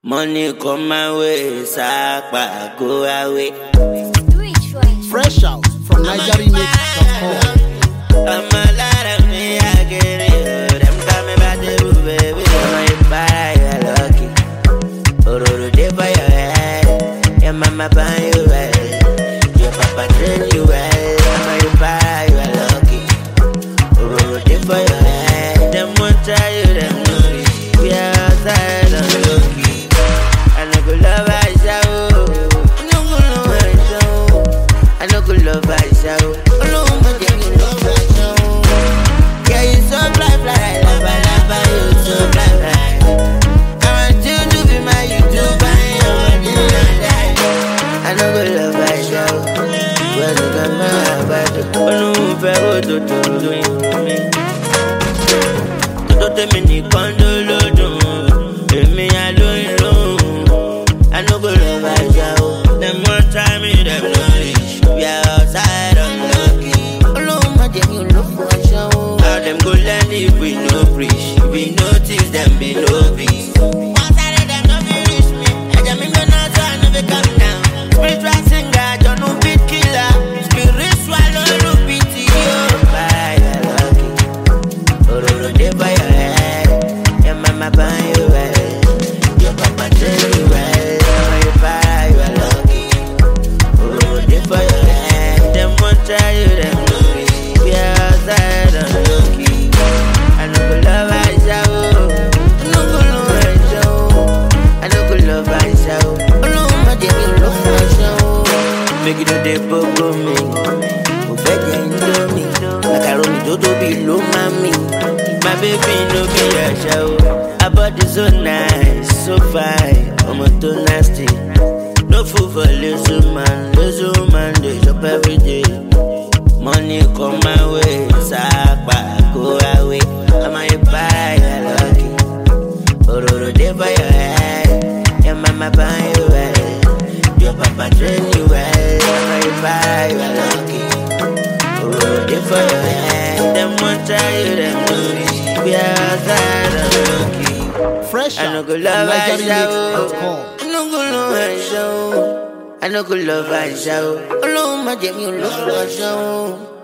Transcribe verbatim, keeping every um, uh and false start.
Money come my way, Sapa go away. Fresh out from Niger Remix dot com. I'm a lot of me, I get it. Them coming back to you, baby. I'm a buy, you're lucky. Oh, the day for your head. Your mama buy you well. Your papa train you well. I'm a buy, you're lucky. Oh, the day for your head. Them won't try you, them know it. We are outside on the low key. I know good love, I show. I know good love, I show. I know good love, I show. Oh, no, but yeah, you love, I show. Yeah, you so fly, fly, love, I love, I you so fly, fly. I want you to be my YouTuber, I want you to die. I know good love, I show. Well, you got my heart, oh, no, fair, to do me. To tell me, you can't do me, I don't know. I know good love, I show. Them one time, me, them knowledge. We are outside on lucky. Oh, no, my damn, you look for a show. How them go learn if we no preach. If we notice them be no peace. Once I let them know me reach me. I just make me not so I never come down. Spiritual singer, don't know beat killer. Spiritual, don't know pity. Bye, you're lucky. Oh, no, no, they buy your head. Your mama buy you well. Your papa tell you well. Try you, them know it. We are outside on the low key. I know good love, I show. I know good love, I show. I know good love, I show. Oh no, my dear, you love, I show. Make it a day, pogo me. Who fed you into me? Like I roll me, Dodo below mommy. My baby, no be a show. Her body so nice, so fine. I'm a too nasty. No food for little man, little man, they shop every day. Money come my way, Sapa go away. I'm a buy, you're lucky. Oh, the day for your head. Your mama buy you well. Your papa train you well. I'm a buy, you're lucky. Oh, the day for your head. Them one try you, them know it. We are outside on the lucky. Fresh I know out good from love, I Niger Remix dot show. com. I know good love, I show. I know good love, I show. Oh, no, my damn, you look for a show.